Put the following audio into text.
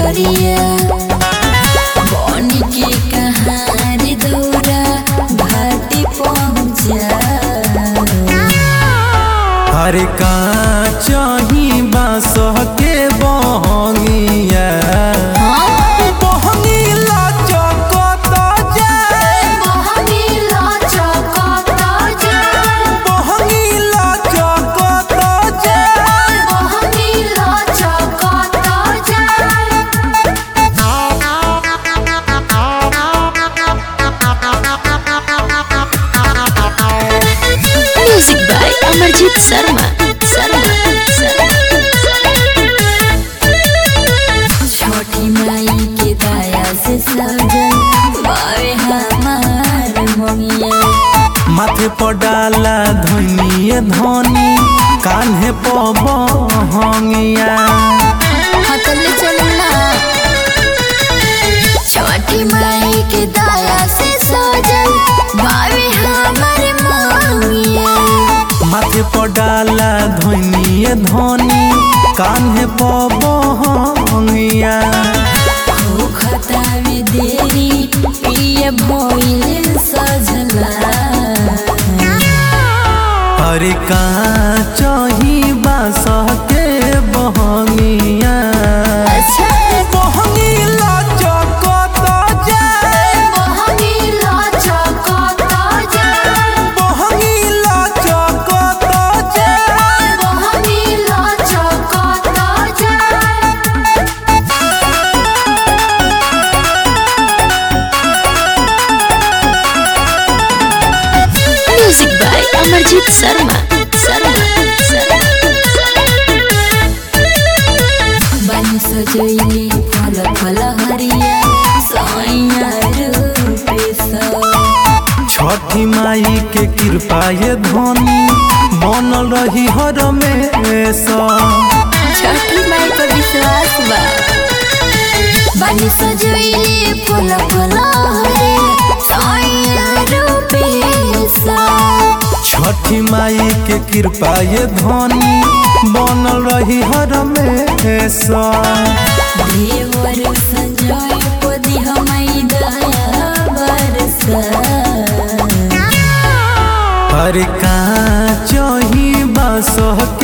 हरिया बनी के कहार दौरा घाटी पहुँचा। हरे का चाही बास के बहंगिया अमरजीत शर्मा छोटी माई के दया से सजल बावे हमार मोहिया। माथे पर डाला धनिए धनी कान्हे पर बहंगिया। हतले चलना छोटी माई के दया से सजल बावे हमार मोहिया। माथे पर डाला धनिए धनी कान्हे पर बहंगिया। खतावे देरी पिए भइल सजला। हरे का चाही बास के बहंगिया अमरजीत शर्मा बनी सजैली फल फल हरिया सैया रूपे छठी माई के कृपा ये धनी बनल रही हर हमेशा। छठी माई पर विश्वास बा बनी सजैली फल फल हरिया सैया रूपे छठी माई के कृपा ये धनी बनल रही हर हमेशा। देवर संजय पदी हमारी दया बरसा। हरे का चाही बास